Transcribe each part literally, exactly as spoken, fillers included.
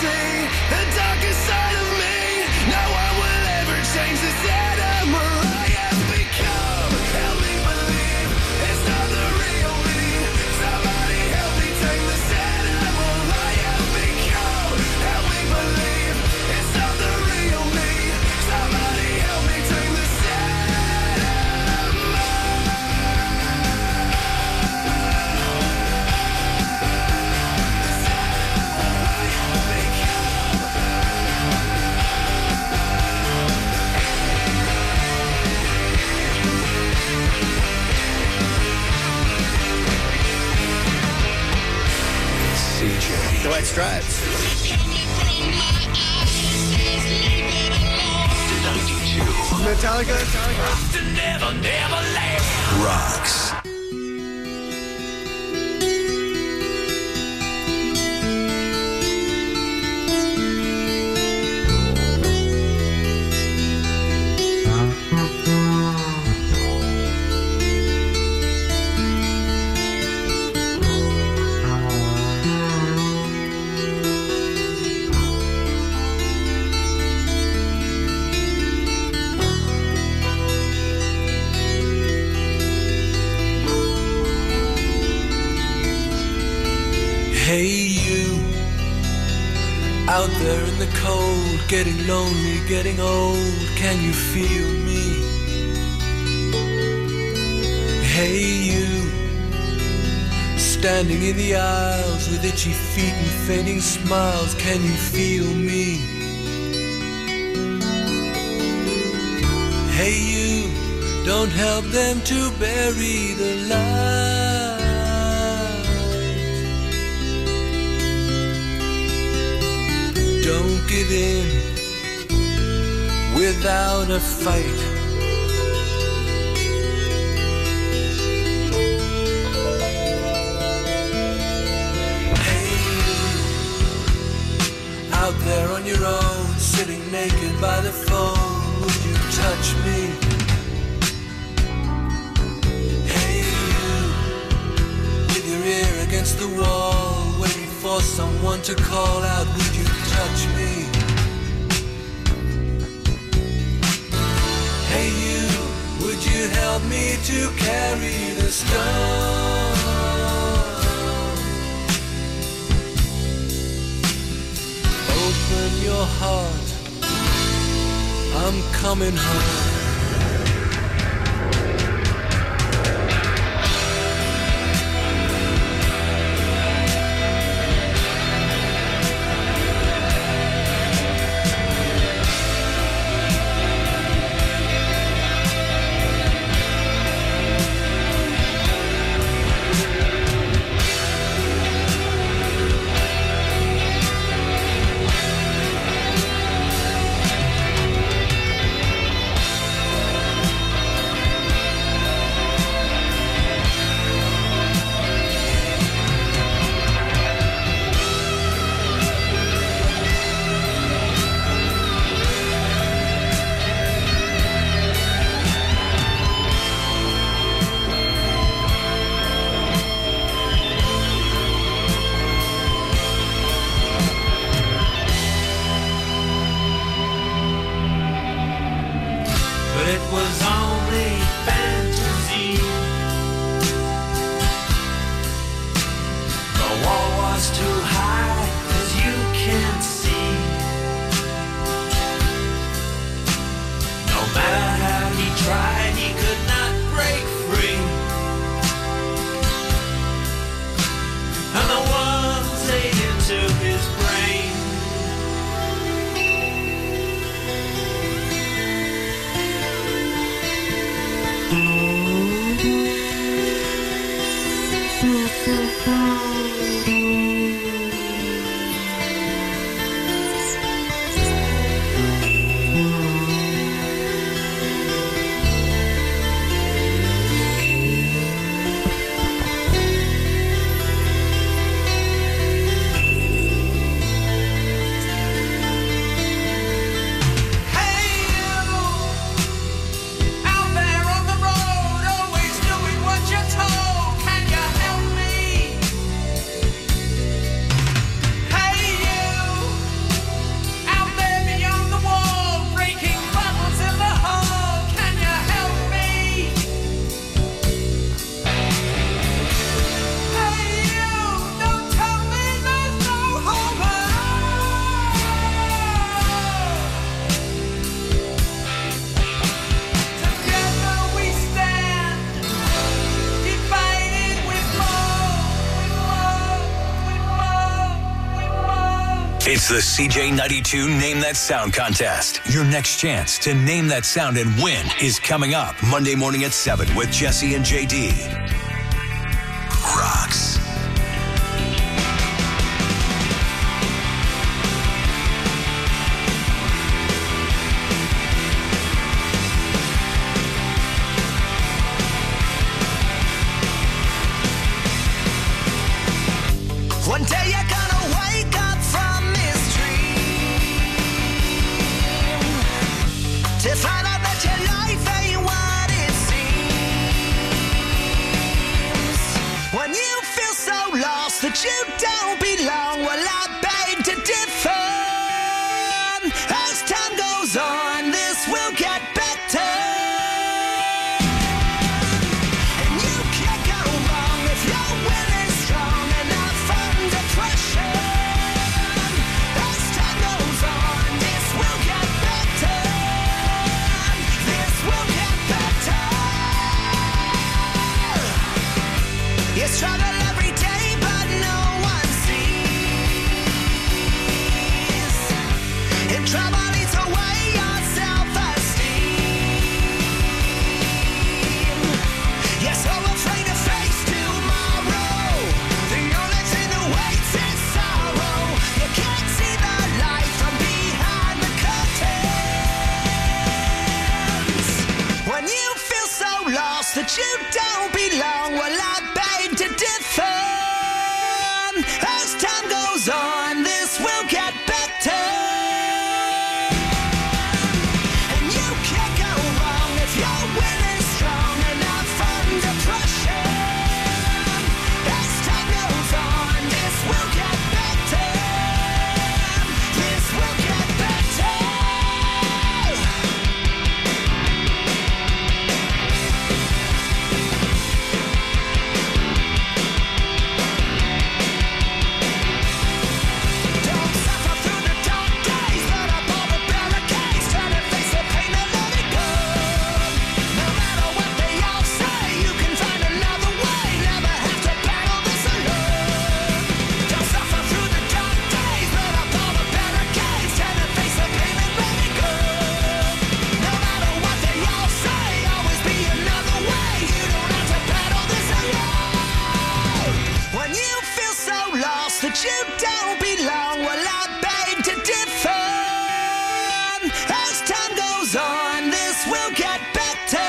see the darkest side of me. No one will ever change this animal I have become. Help me believe it's not the real me. Somebody help me take this animal I have become. Help me believe it's not the real me. Somebody help me take this The White Stripes. Metallica. Never, never last. Rocks. Hey you, out there in the cold, getting lonely, getting old, can you feel me? Hey you, standing in the aisles with itchy feet and fainting smiles, can you feel me? Hey you, don't help them to bury the light. Don't give in without a fight. Hey you, out there on your own, sitting naked by the phone, would you touch me? Hey you, with your ear against the wall, waiting for someone to call out, would you touch me? Hey you, would you help me to carry the stone? Open your heart, I'm coming home. It's the C J ninety-two Name That Sound contest. Your next chance to name that sound and win is coming up Monday morning at seven with Jesse and J D. Rocks. One day you're gonna wake up from this dream to find out that your life ain't what it seems. When you feel so lost that you don't belong, well, I beg to differ. As time goes on, this will get better. And you can't go wrong if your will is strong enough under pressure. As time goes on, this will get better. This will get better. You struggle every day, but no one sees. And trouble eats away your self-esteem. You're so afraid to face tomorrow. The only thing that waits is sorrow. You can't see the light from behind the curtains. When you feel so lost that you don't belong, well, I beg to differ. As time goes on, this will get better. And you can't go wrong if your will is strong enough under pressure. As time goes on, this will get better. This will get better. Don't suffer through the dark days, put up all the barricades, try to face the pain and let it go. No matter what they all say, you can find another way, never have to battle this alone. Don't suffer through the dark days, put up all the barricades, try to face the pain and let it go. No matter what they all say, always be another way, you don't have to battle this alone. When you feel so lost that you don't belong, well, I beg to differ. As time goes on, this will get better.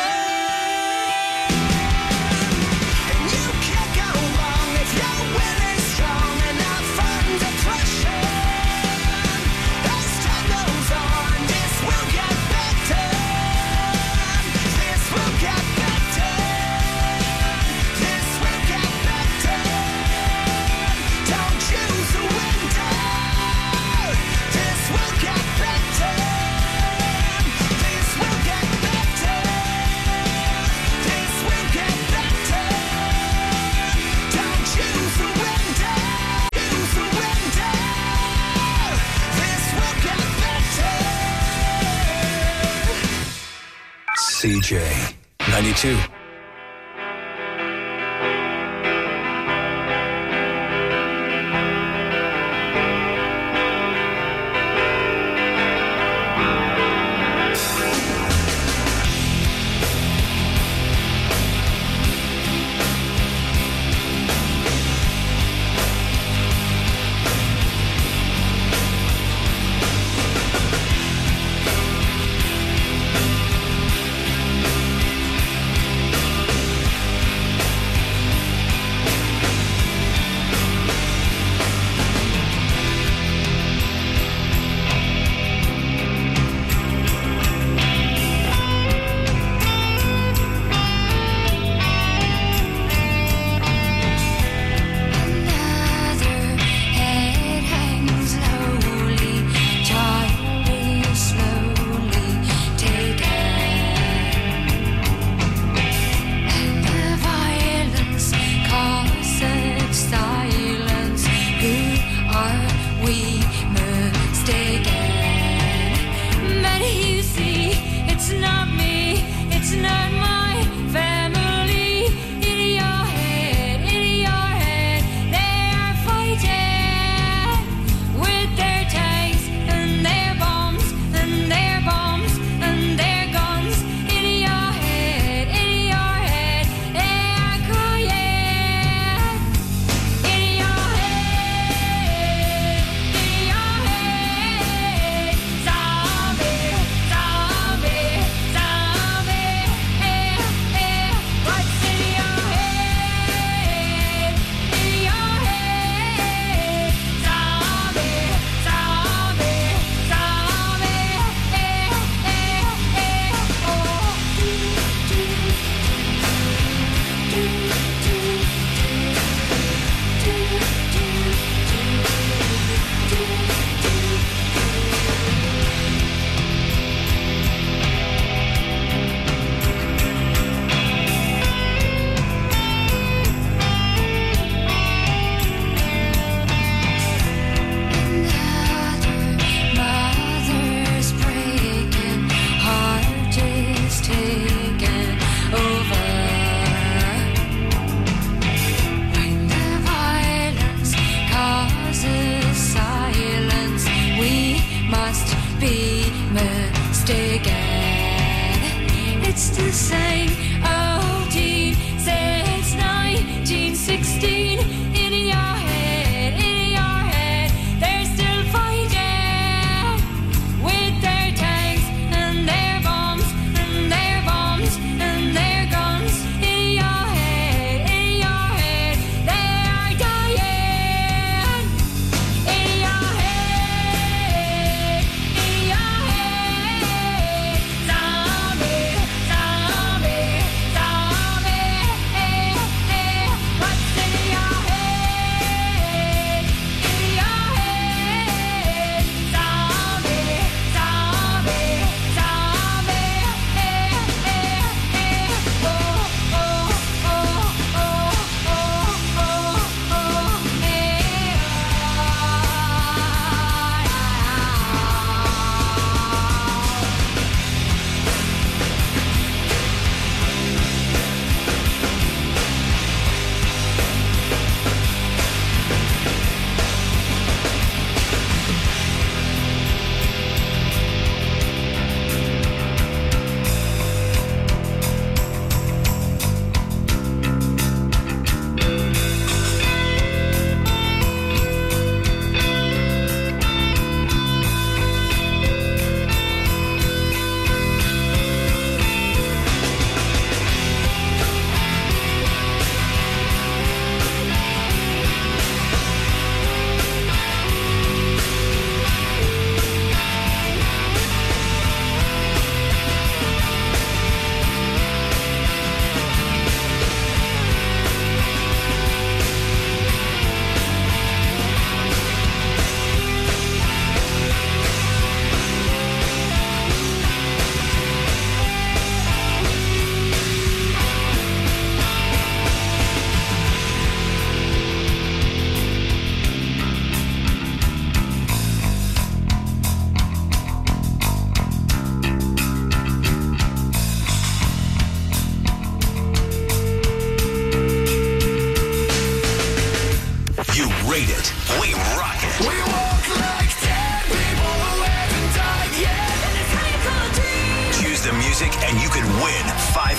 And you can't go wrong if your will is strong enough under pressure. As time goes on, this will get better. This will get better. This will get better. Don't choose a window. This will get better. This will get better. This will get better. Don't choose a window. Choose a window. This will get better. C J ninety-two.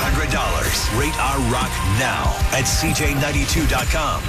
hundred dollars. Rate our rock now at C J ninety-two dot com.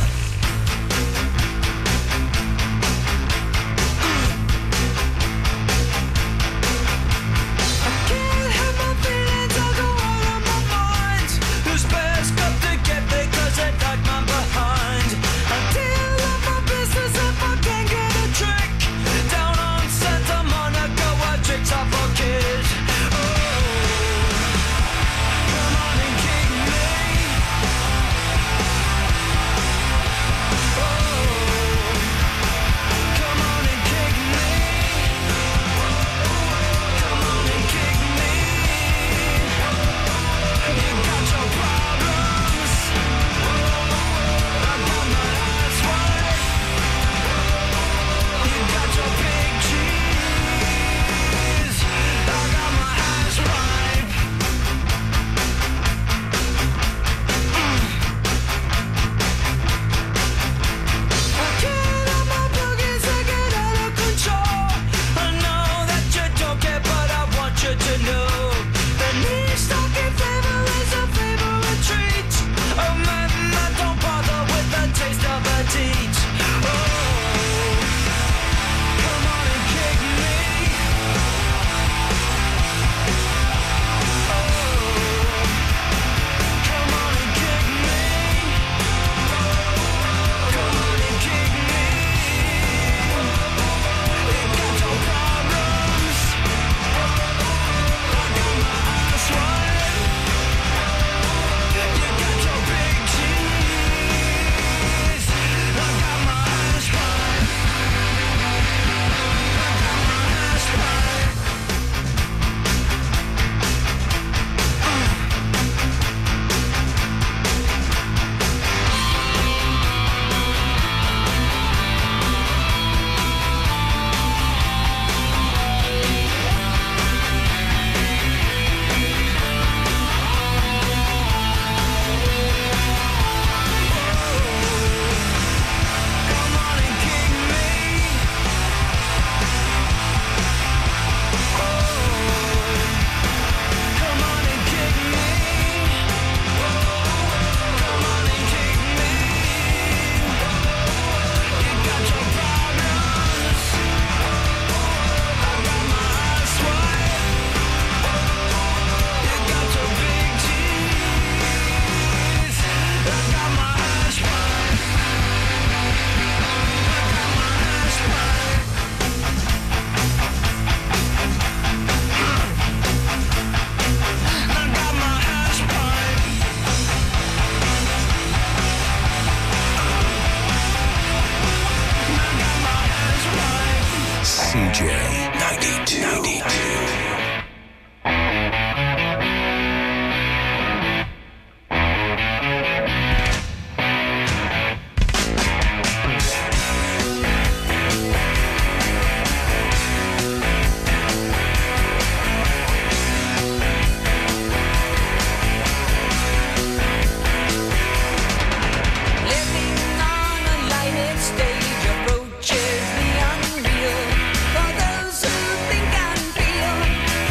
C J ninety-two. Stage approaches the unreal. For those who think and feel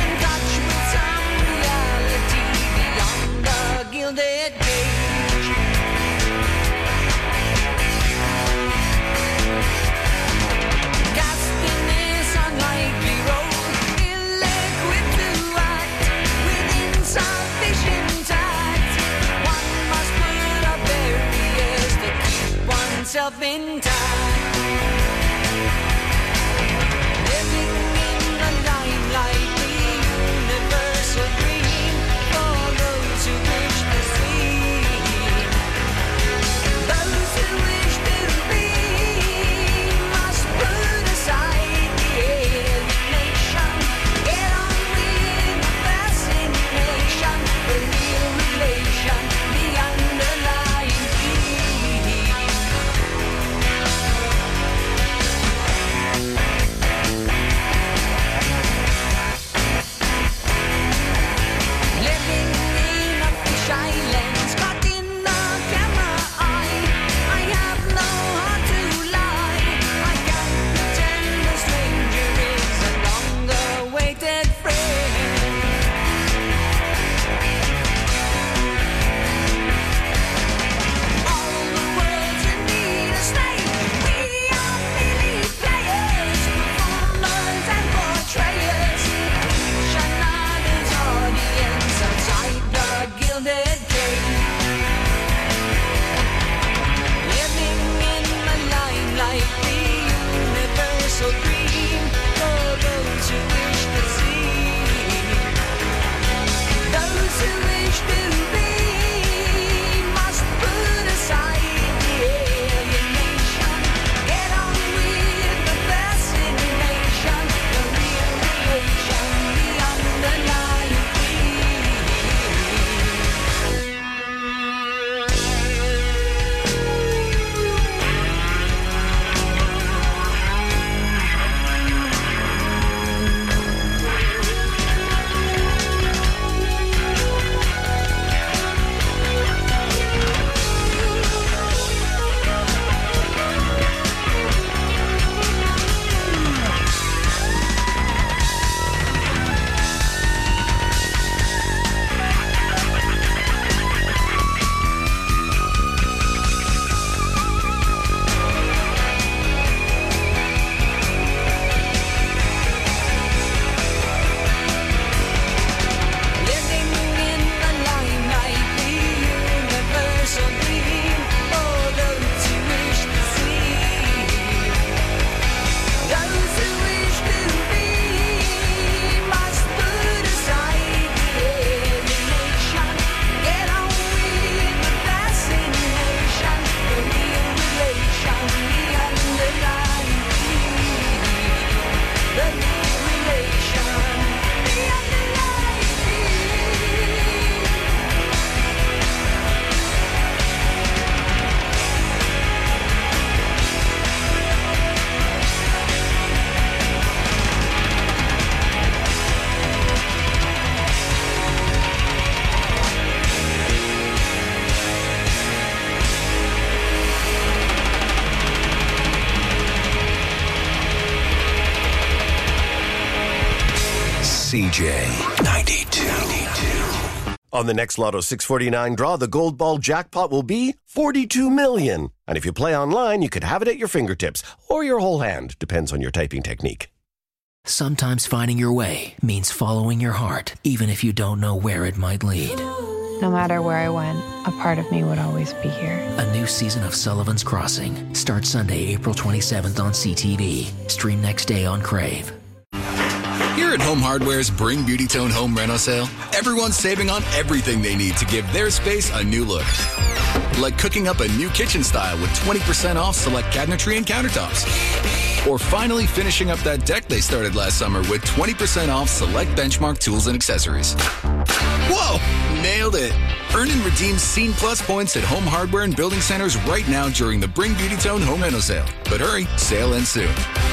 C J ninety-two. On the next Lotto six forty-nine draw, the Gold Ball jackpot will be forty-two million dollars. And if you play online, you could have it at your fingertips or your whole hand. Depends on your typing technique. Sometimes finding your way means following your heart, even if you don't know where it might lead. No matter where I went, a part of me would always be here. A new season of Sullivan's Crossing starts Sunday, April twenty-seventh on C T V. Stream next day on Crave. Here at Home Hardware's Bring Beauty Tone Home Reno Sale, everyone's saving on everything they need to give their space a new look. Like cooking up a new kitchen style with twenty percent off select cabinetry and countertops. Or finally finishing up that deck they started last summer with twenty percent off select Benchmark tools and accessories. Whoa! Nailed it! Earn and redeem Scene Plus points at Home Hardware and Building Centers right now during the Bring Beauty Tone Home Reno Sale. But hurry, sale ends soon.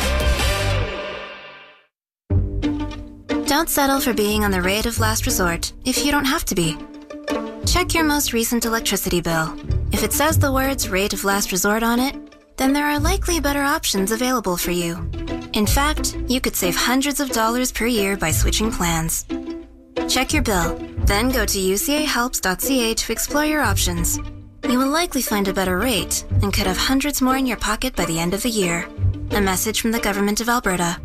Don't settle for being on the rate of last resort if you don't have to be. Check your most recent electricity bill. If it says the words rate of last resort on it, then there are likely better options available for you. In fact, you could save hundreds of dollars per year by switching plans. Check your bill, then go to U C A helps dot C A to explore your options. You will likely find a better rate and could have hundreds more in your pocket by the end of the year. A message from the Government of Alberta.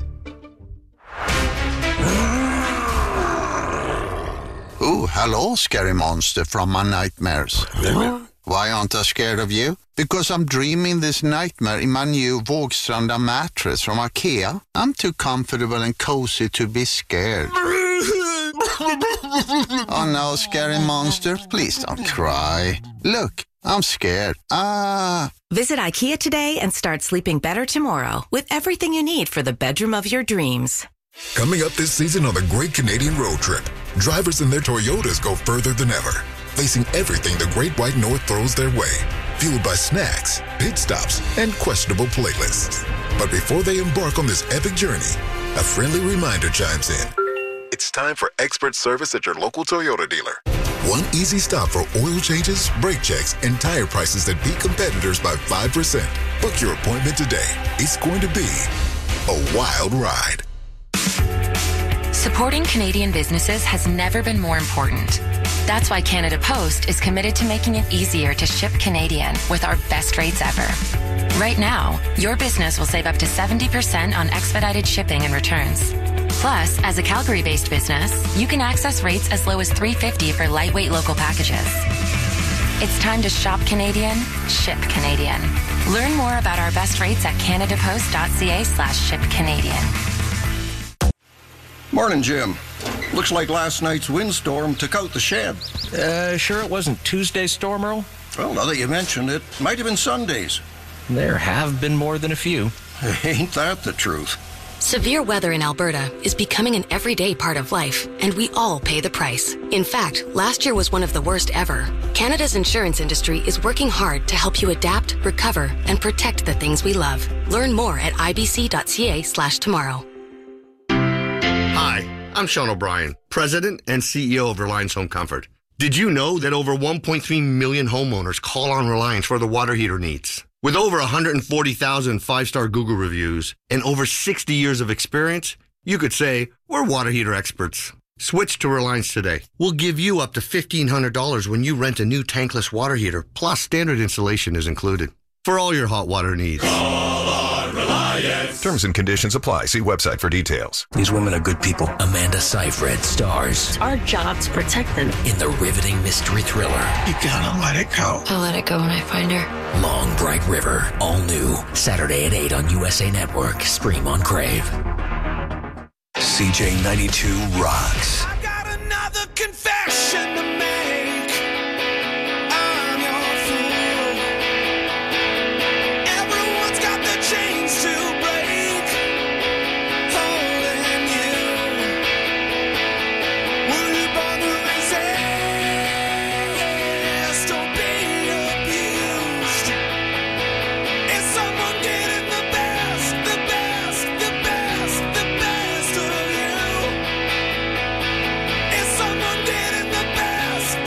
Oh, hello, scary monster from my nightmares. Why aren't I scared of you? Because I'm dreaming this nightmare in my new Vågstranda mattress from IKEA. I'm too comfortable and cozy to be scared. Oh no, scary monster, please don't cry. Look, I'm scared. Ah. Visit IKEA today and start sleeping better tomorrow with everything you need for the bedroom of your dreams. Coming up this season on the Great Canadian Road Trip, drivers in their Toyotas go further than ever, facing everything the Great White North throws their way, fueled by snacks, pit stops, and questionable playlists. But before they embark on this epic journey, a friendly reminder chimes in. It's time for expert service at your local Toyota dealer. One easy stop for oil changes, brake checks, and tire prices that beat competitors by five percent. Book your appointment today. It's going to be a wild ride. Supporting Canadian businesses has never been more important. That's why Canada Post is committed to making it easier to ship Canadian with our best rates ever. Right now, your business will save up to seventy percent on expedited shipping and returns. Plus, as a Calgary-based business, you can access rates as low as three dollars and fifty cents for lightweight local packages. It's time to shop Canadian, ship Canadian. Learn more about our best rates at canadapost dot c a slash ship Canadian. Morning, Jim. Looks like last night's windstorm took out the shed. Uh, sure it wasn't Tuesday's storm, Earl? Well, now that you mentioned it, might have been Sunday's. There have been more than a few. Ain't that the truth? Severe weather in Alberta is becoming an everyday part of life, and we all pay the price. In fact, last year was one of the worst ever. Canada's insurance industry is working hard to help you adapt, recover, and protect the things we love. Learn more at i b c dot c a slash tomorrow. Hi, I'm Sean O'Brien, President and C E O of Reliance Home Comfort. Did you know that over one point three million homeowners call on Reliance for the water heater needs? With over one hundred forty thousand five-star Google reviews and over sixty years of experience, you could say we're water heater experts. Switch to Reliance today. We'll give you up to fifteen hundred dollars when you rent a new tankless water heater, plus standard installation is included. For all your hot water needs. Call on Reliance. Terms and conditions apply. See website for details. These women are good people. Amanda Seyfried stars It's our job to protect them. in the riveting mystery thriller. You gotta let it go. I'll let it go when I find her. Long Bright River, all new. Saturday at eight on U S A Network. Stream on Crave. C J ninety-two rocks. I got another confession to make. I'm your fool. Everyone's got the chains to break, holding you. Will you born to resist or be abused? Is someone getting the best, the best, the best, the best of you? Is someone getting the best,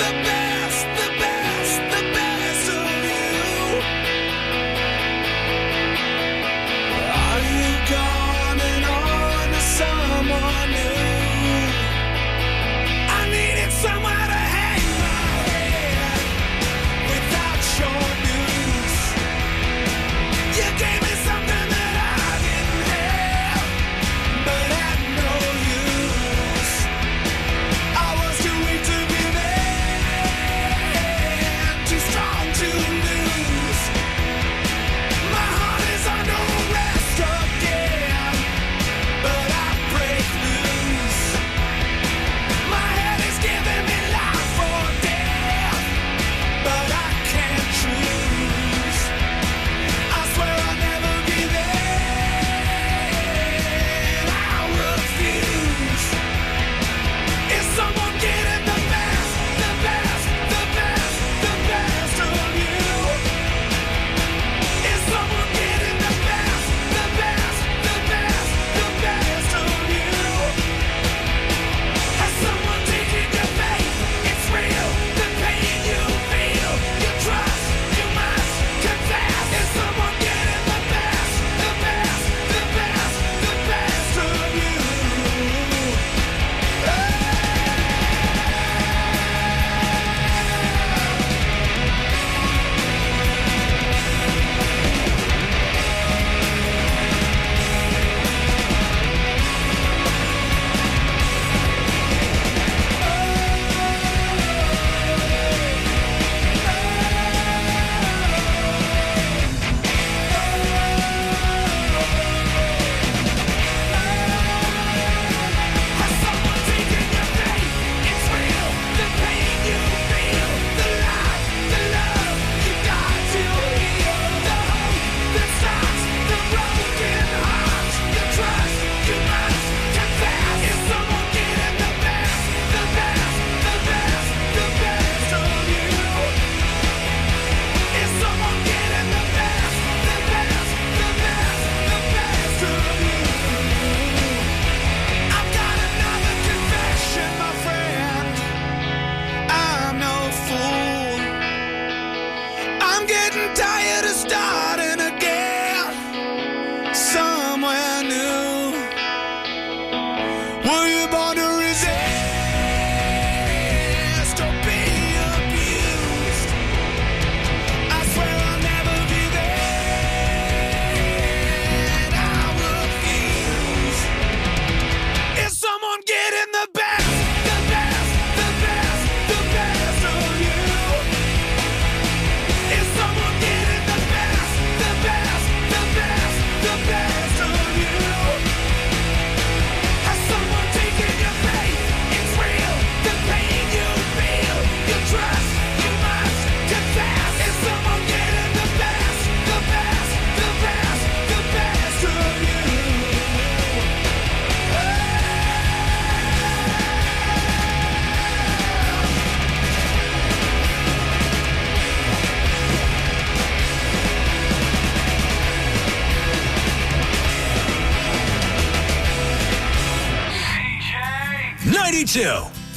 ninety-two.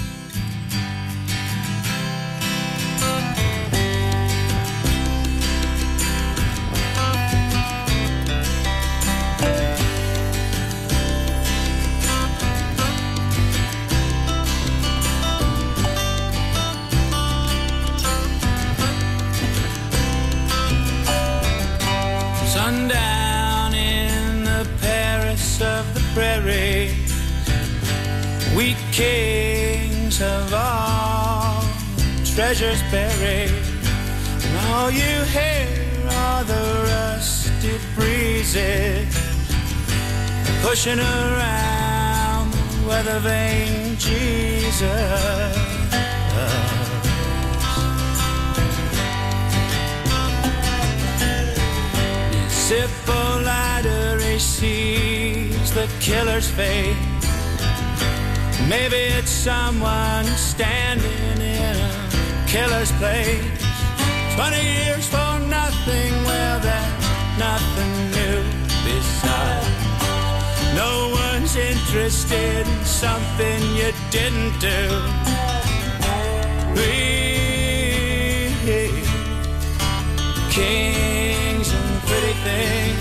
Sundown in the Paris of the prairie, we kings of all treasures buried, and all you hear are the rusty breezes pushing around where the vain Jesus. Hippolyta sees the killer's fate. Maybe it's someone standing in a killer's place. Twenty years for nothing, well, there's nothing new besides. No one's interested in something you didn't do. We kings and pretty things.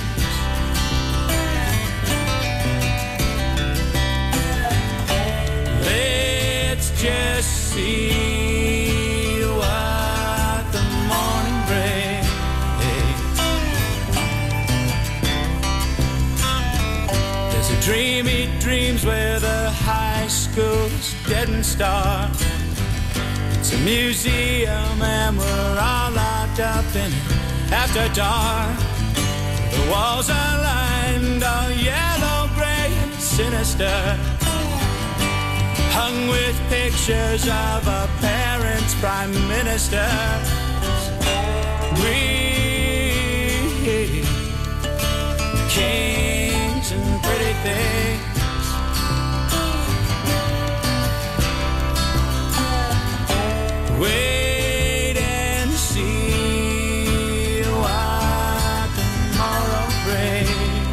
Let's just see what the morning brings. There's a dream he dreams where the high school's dead and stark. It's a museum and we're all locked up in it after dark. The walls are lined all yellow, gray, and sinister, hung with pictures of our parents' prime ministers. We kings and pretty things. Wait and see what tomorrow brings.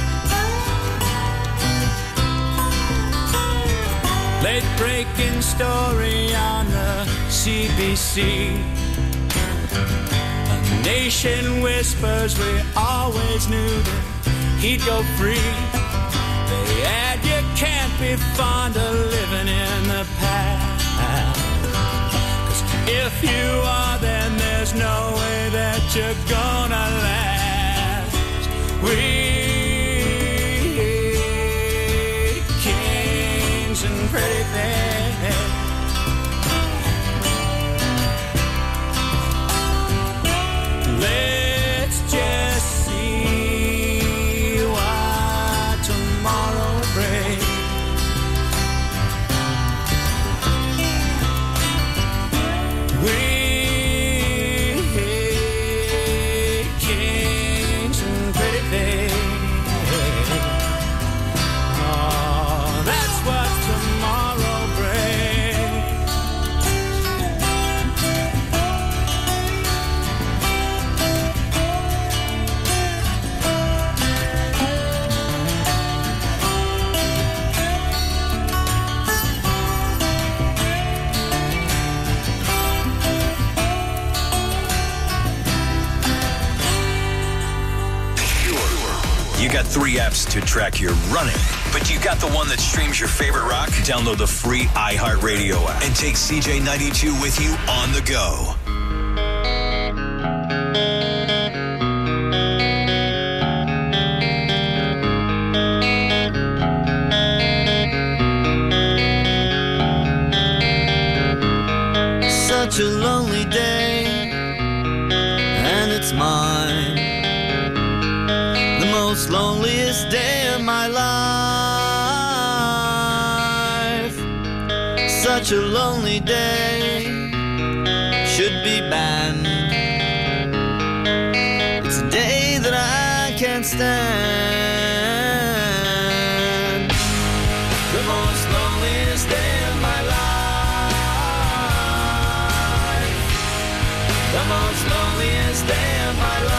Late breaking story on the C B C. A nation whispers we always knew that he'd go free. They add you can't be fond of living in the past. If you are, then there's no way that you're gonna last. We kings and pretty things. Let's just see what tomorrow brings. We kings and pretty things. Oh, that's what tomorrow brings. You got three apps to track your running, but you got the one that streams your favorite rock? Download the free iHeartRadio app and take C J ninety-two with you on the go. Such a lonely day, and it's mine. The most loneliest day of my life. Such a lonely day should be banned. It's a day that I can't stand. The most loneliest day of my life. The most loneliest day of my life.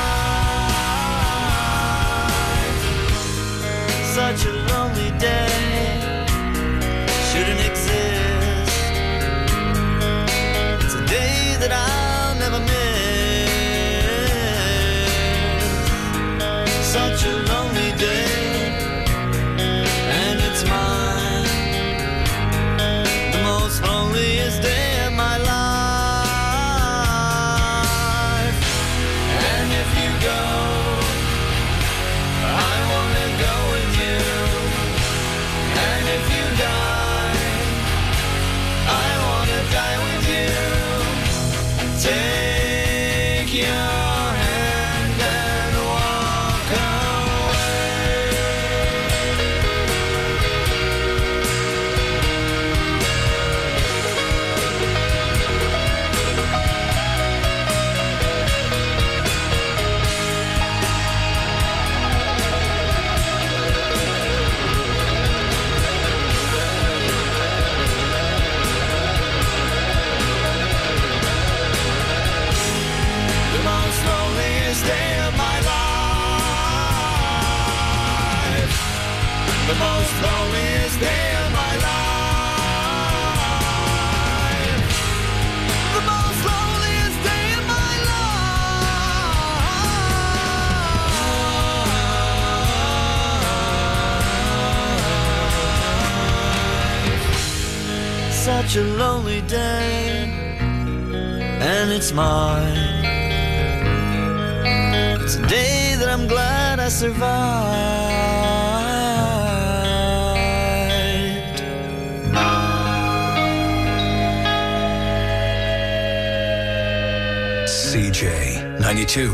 Such a lonely day shouldn't exist. most loneliest day of my life. The most loneliest day of my life. Such a lonely day, and it's mine. It's a day that I'm glad I survived. C J ninety-two.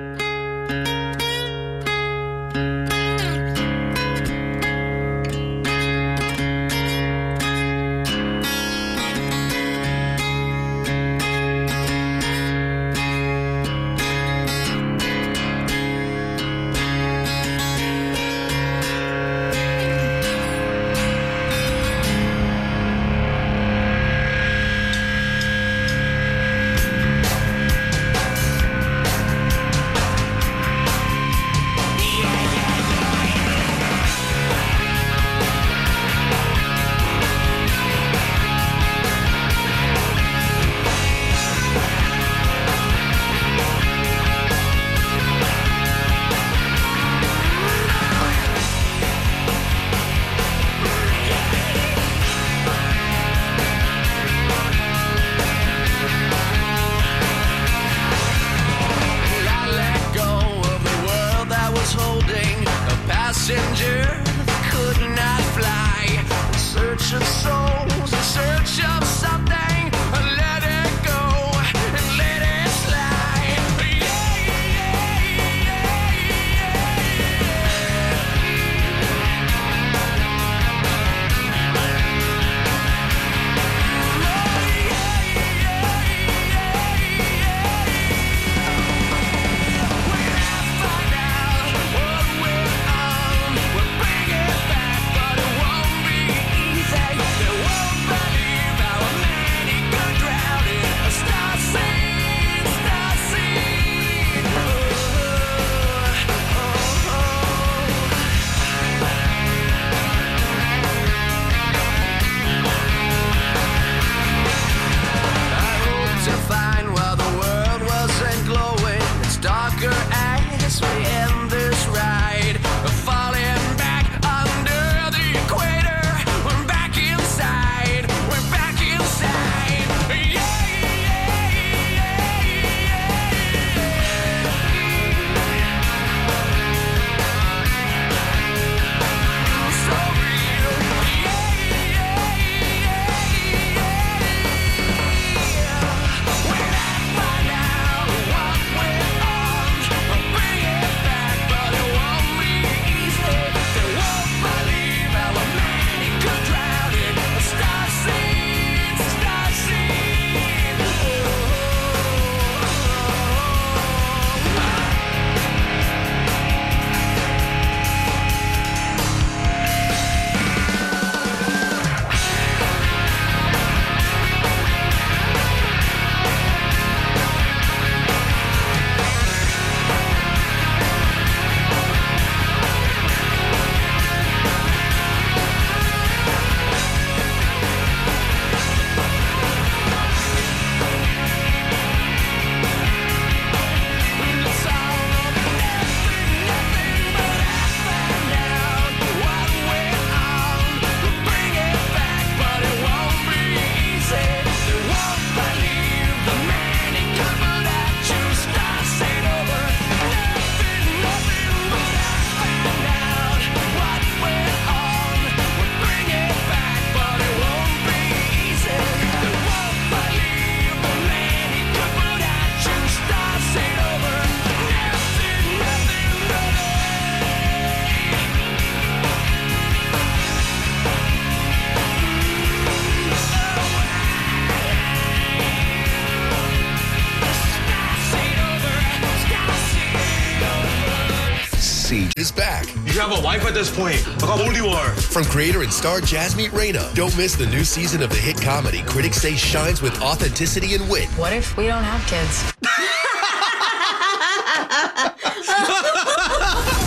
Is back. You have a wife at this point. Look how old you are. From creator and star Jasmine Reyna. Don't miss the new season of the hit comedy critics say shines with authenticity and wit. What if we don't have kids? Lately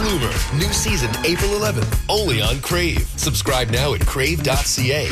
Bloomer. New season April eleventh, only on Crave. Subscribe now at crave dot c a.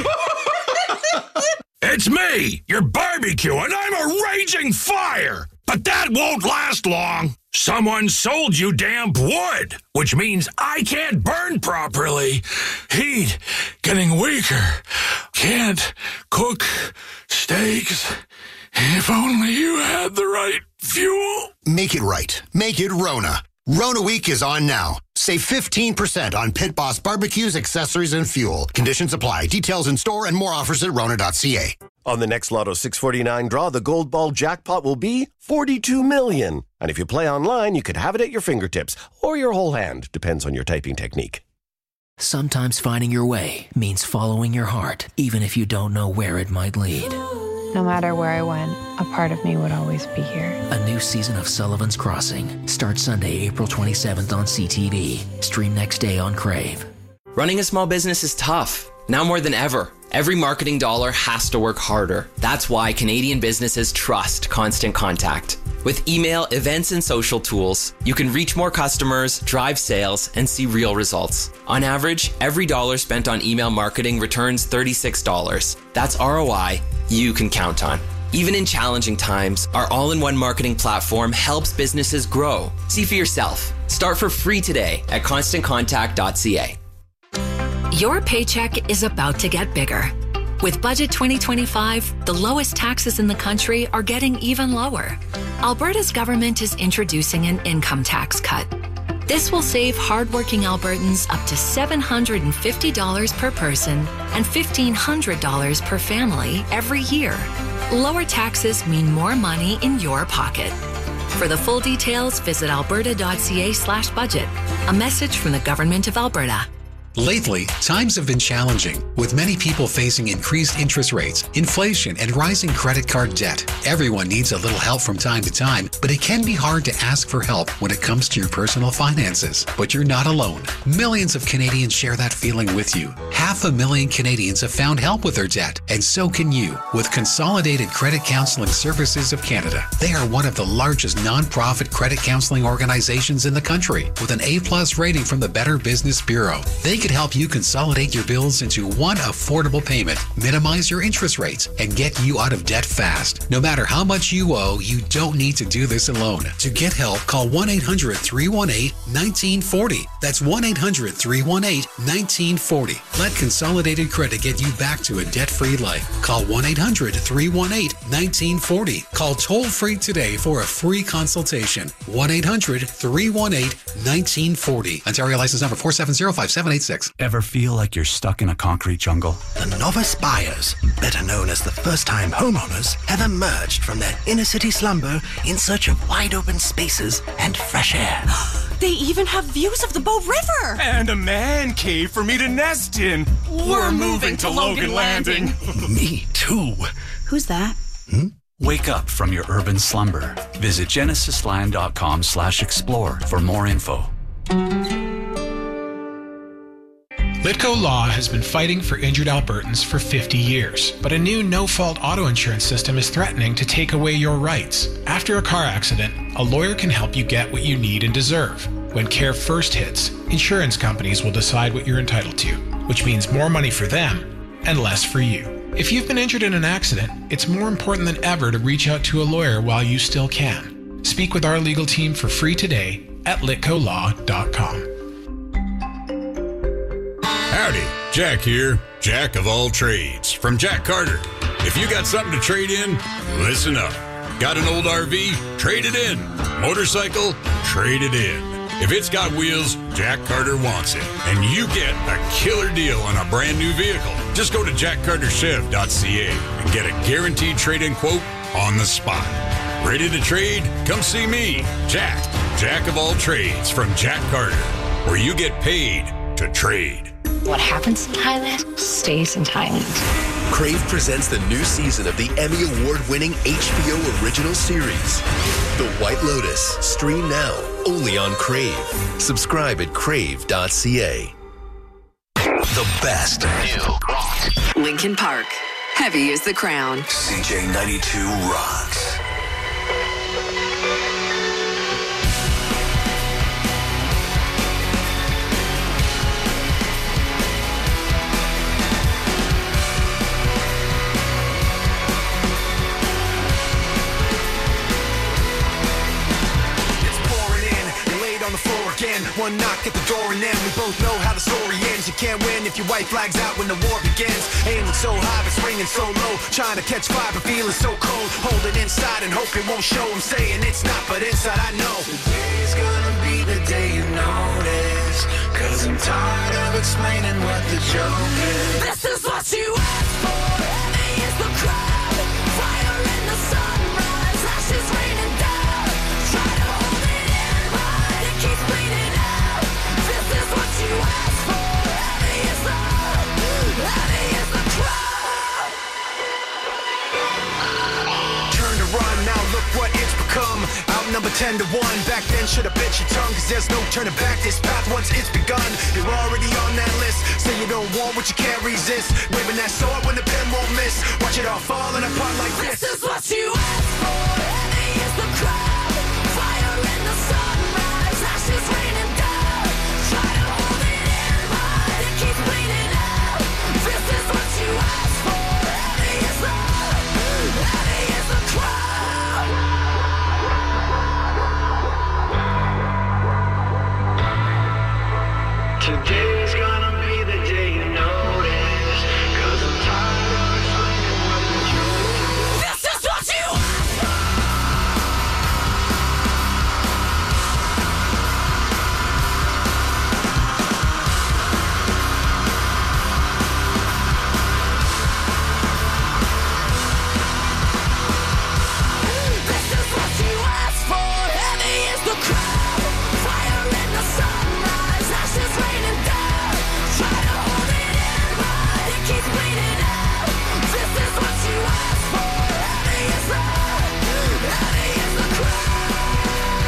It's me, your barbecue, and I'm a raging fire. But that won't last long. Someone sold you damp wood, which means I can't burn properly. Heat getting weaker. Can't cook steaks. If only you had the right fuel. Make it right. Make it Rona. Rona Week is on now. Save fifteen percent on Pit Boss barbecues, accessories, and fuel. Conditions apply. Details in store and more offers at rona dot c a. On the next Lotto six forty-nine draw, the Gold Ball jackpot will be forty-two million dollars. And if you play online, you could have it at your fingertips or your whole hand. Depends on your typing technique. Sometimes finding your way means following your heart, even if you don't know where it might lead. No matter where I went, a part of me would always be here. A new season of Sullivan's Crossing starts Sunday, April twenty-seventh on C T V. Stream next day on Crave. Running a small business is tough, now more than ever. Every marketing dollar has to work harder. That's why Canadian businesses trust Constant Contact. With email, events, and social tools, you can reach more customers, drive sales, and see real results. On average, every dollar spent on email marketing returns thirty-six dollars. That's R O I you can count on. Even in challenging times, our all-in-one marketing platform helps businesses grow. See for yourself. Start for free today at constant contact dot c a. Your paycheck is about to get bigger. With Budget twenty twenty-five, the lowest taxes in the country are getting even lower. Alberta's government is introducing an income tax cut. This will save hardworking Albertans up to seven hundred fifty dollars per person and fifteen hundred dollars per family every year. Lower taxes mean more money in your pocket. For the full details, visit alberta dot c a slash budget. A message from the Government of Alberta. Lately, times have been challenging, with many people facing increased interest rates, inflation, and rising credit card debt. Everyone needs a little help from time to time, but it can be hard to ask for help when it comes to your personal finances. But you're not alone. Millions of Canadians share that feeling with you. Half a million Canadians have found help with their debt, and so can you with Consolidated Credit Counseling Services of Canada. They are one of the largest non-profit credit counseling organizations in the country, with an A-plus rating from the Better Business Bureau. They can help you consolidate your bills into one affordable payment, minimize your interest rates, and get you out of debt fast. No matter how much you owe, you don't need to do this alone. To get help, call one eight hundred, three one eight, one nine four zero. That's one eight hundred, three one eight, one nine four zero. Let Consolidated Credit get you back to a debt-free life. Call one eight hundred, three one eight, one nine four zero. Call toll-free today for a free consultation. one eight hundred, three one eight, one nine four zero. Ontario license number four seven zero five seven eight six. Ever feel like you're stuck in a concrete jungle? The novice buyers, better known as the first-time homeowners, have emerged from their inner-city slumber in search of wide-open spaces and fresh air. They even have views of the Bow River! And a man cave for me to nest in. We're, We're moving, moving to Logan, Logan Landing. Landing. Me too. Who's that? Hmm? Wake up from your urban slumber. Visit genesis land dot com slash explore for more info. Litco Law has been fighting for injured Albertans for fifty years, but a new no-fault auto insurance system is threatening to take away your rights. After a car accident, a lawyer can help you get what you need and deserve. When care first hits, insurance companies will decide what you're entitled to, which means more money for them and less for you. If you've been injured in an accident, it's more important than ever to reach out to a lawyer while you still can. Speak with our legal team for free today at litco law dot com. Howdy, Jack here, Jack of all trades, from Jack Carter. If you got something to trade in, listen up. Got an old R V? Trade it in. Motorcycle? Trade it in. If it's got wheels, Jack Carter wants it. And you get a killer deal on a brand new vehicle. Just go to jack carter chev dot c a and get a guaranteed trade-in quote on the spot. Ready to trade? Come see me, Jack, Jack of all trades, from Jack Carter, where you get paid to trade. What happens in Thailand stays in Thailand. Crave presents the new season of the Emmy Award-winning H B O original series, The White Lotus. Stream now, only on Crave. Subscribe at crave dot c a. The best new rock. Linkin Park. Heavy is the crown. C J ninety-two rocks. again. One knock at the door and then we both know how the story ends. You can't win if your white flag's out when the war begins. Aiming so high but swinging so low, trying to catch fire but feeling so cold. Hold it inside and hope it won't show. I'm saying it's not, but inside I know today's gonna be the day you notice. Cause I'm tired of explaining what the joke is. This is what you asked for. Heavy is the crowd. Fire in the sunrise. Ashes raining down. Try to hold it in, but it keeps bleeding out. This is what you asked for. Heavy is the, heavy is the crowd. Turn to run, now look what it's become. Outnumber ten to one. Back then should've bit your tongue, cause there's no turning back. This path once it's begun, you're already on that list. Say you don't want what you can't resist. Waving that sword when the pen won't miss. Watch it all falling apart like this. This is what you asked for. Heavy is the crowd. Fire in the sunrise. Ashes raining down. Try to hold it in, but it keeps bleeding out. This is what you asked for. Heavy is the, heavy is the crowd. Today's gonna be the day you notice. Cause I'm tired of explaining what the truth is. This is what you asked for. This is what you asked for. Heavy is the crowd. Fire in the sunrise. Ashes raining down. Try to hold it in, but it keeps bleeding out. This is what you asked for. Heavy is the, heavy is the crowd.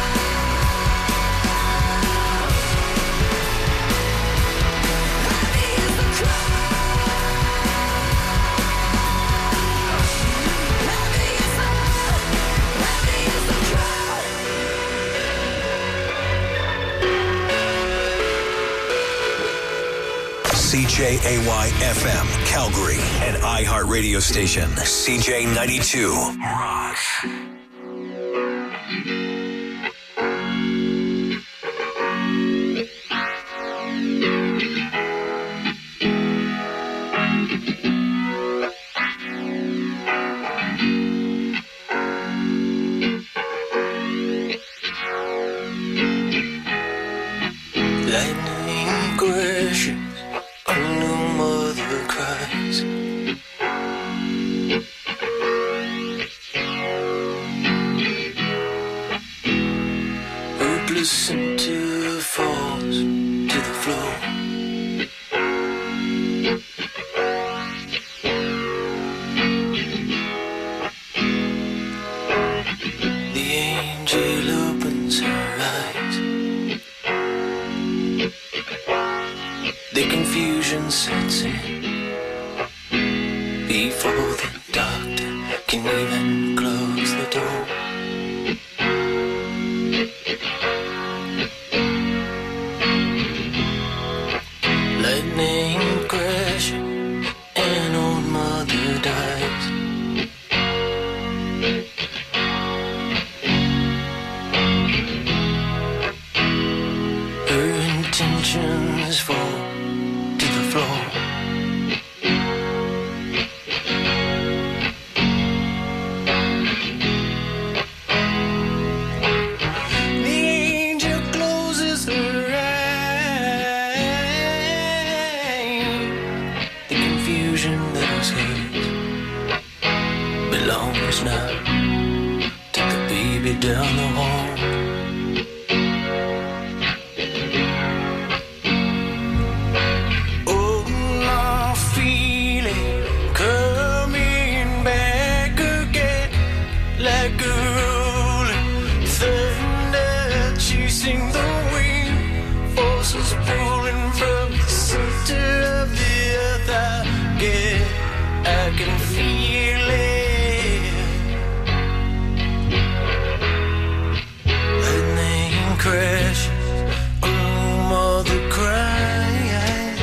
Heavy is the crowd. Heavy is the, heavy is the crowd. C J A Y F M, Calgary, an iHeart radio station. C J ninety-two. Rocks. Lightning crashes, a new mother cries. Hopeless center falls to the floor. The angel opens her eyes. The confusion sets in before the doctor can even close the door. Lightning crashes, an old mother dies. Her intentions fall to the floor. The angel closes her eyes. The confusion that was hers belongs now to the baby down the hall. Oh, my feeling coming back again, like a rolling thunder chasing the wind, forces pulling from the center of the earth. I get, I can feel it. Lightning crashes, oh, mother cries.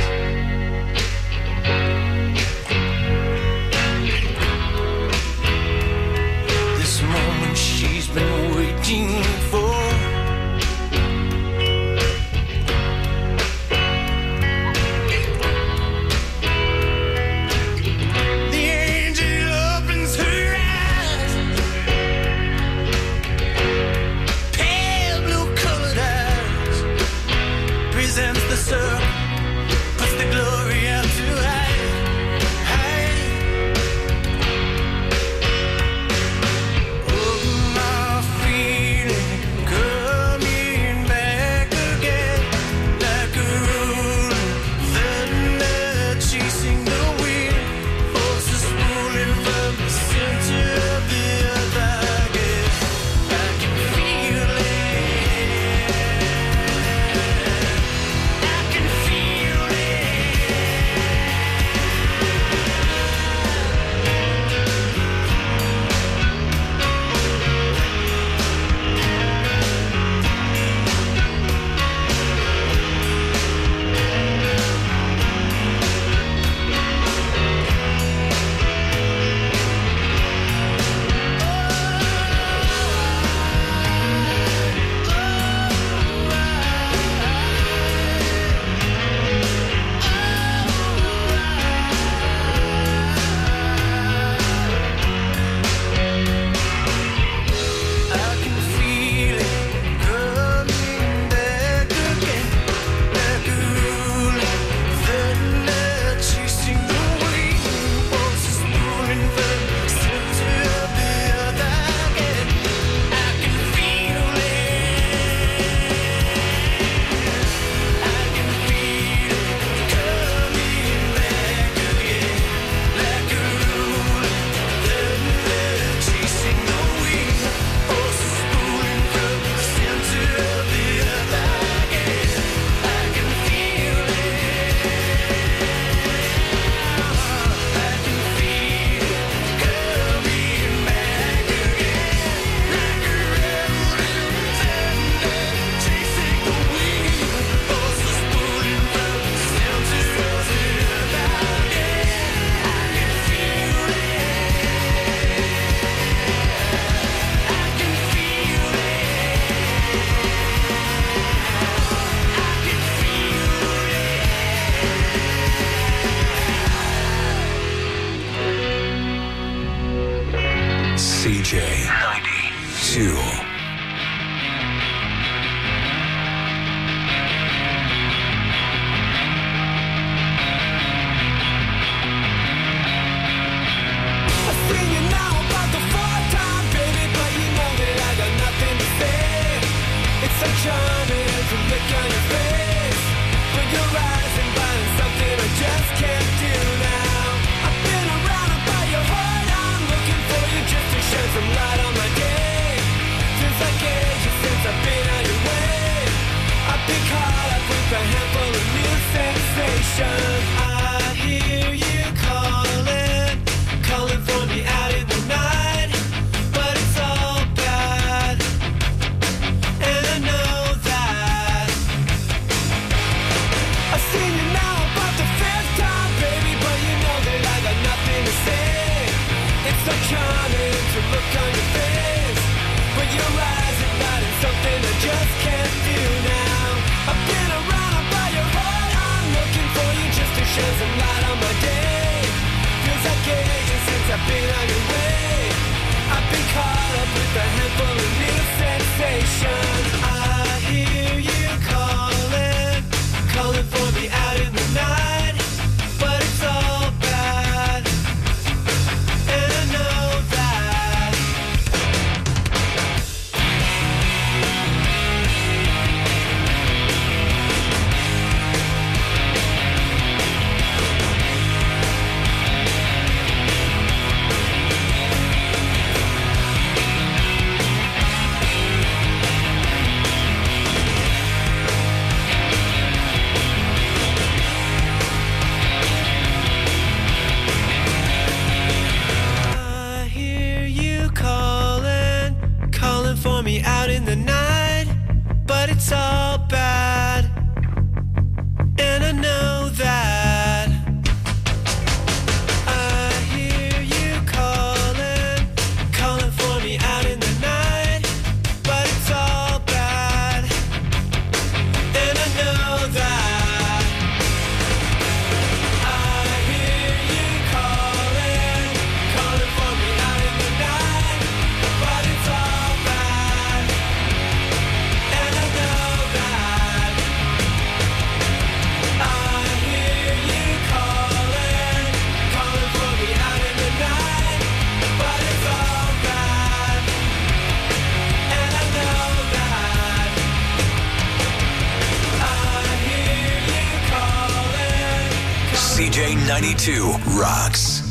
This moment she's been waiting for. J ninety-two. Charming to look on your face, but your eyes inviting something I just can't do now. I've been around about your heart, I'm looking for you just to shed some light on my day. Feels like ages since I've been on your way. I've been caught up with a handful of new sensations. I hear you calling, calling for me out in the night, but it's all bad, and I know I've seen you now about the fifth time, baby, but you know that I got nothing to say. It's so charming to look on your face, but your eyes are lighting something I just can't do now. I've been around about your heart, I'm looking for you just to shed some light on my day. Feels like ages since I've been on your way. I've been caught up with a handful of new sensations. I hear you calling, calling for me out in the night, but it's all bad, and I know that. For me out in the night, but it's all bad, and I know that. I hear you calling, calling for me out in the night, but it's all bad, and I know that. I hear you calling, calling for me out in the night, but it's all bad. C J ninety-two rocks.